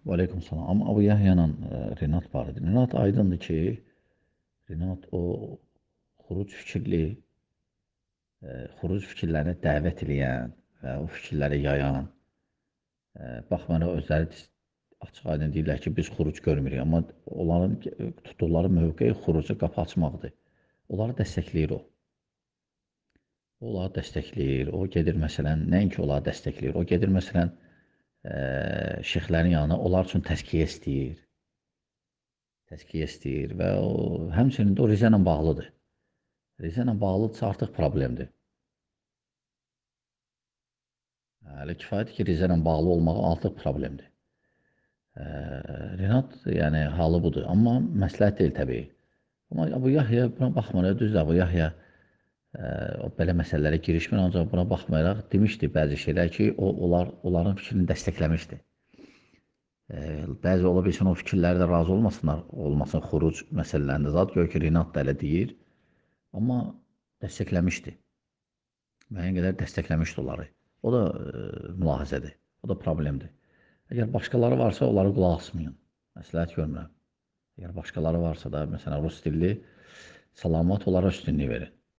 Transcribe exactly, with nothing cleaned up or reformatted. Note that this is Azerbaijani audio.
Aleyküm salam. Amma Abu Yahya ilə e, Renat var idi. Renat aydındır ki, Renat o xuruc fikirli, e, xuruc fikirlərini dəvət edən və o fikirləri yayan, e, baxmayaraq özləri açıq aydın deyirlər ki, biz xuruc görmürük, amma onların tutduqları mövqe xuruca qapı açmaqdır. Onları dəstəkləyir o. Onları dəstəkləyir. O gedir məsələn, nəinki onları dəstəkləyir. O gedir məsələn, e, şeyxlərin yanına, onlar üçün təskiyə istəyir. Təskiyə istəyir və o, həmçinin də o Rizə ilə bağlıdır. Rizə ilə bağlıdırsa artıq problemdir. Hələ kifayətdir ki, Rizə ilə bağlı olmağı artıq problemdir. E, Renat, yəni halı budur, amma məsləhət deyil təbii. Amma Abu Yahya buna baxmayaraq, düzdür, Abu Yahya e, o belə məsələlərə girişmir, ancaq buna baxmayaraq demişdi bəzi şeylər ki, o, onlar, onların fikrini dəstəkləmişdi. E, bəzi ola bilsin o fikirləri də razı olmasınlar, olmasın xuruc məsələlərində. Zat gör ki, Renat da elə deyir, amma dəstəkləmişdi. Müəyyən qədər dəstəkləmişdi onları. O da e, mülahizədir, o da problemdir. Əgər başqaları varsa, onları qulaq asmayın. Məsləhət görmürəm. Əgər başqaları varsa da, məsələn, rus dilli salamat onlara üstünlük verin.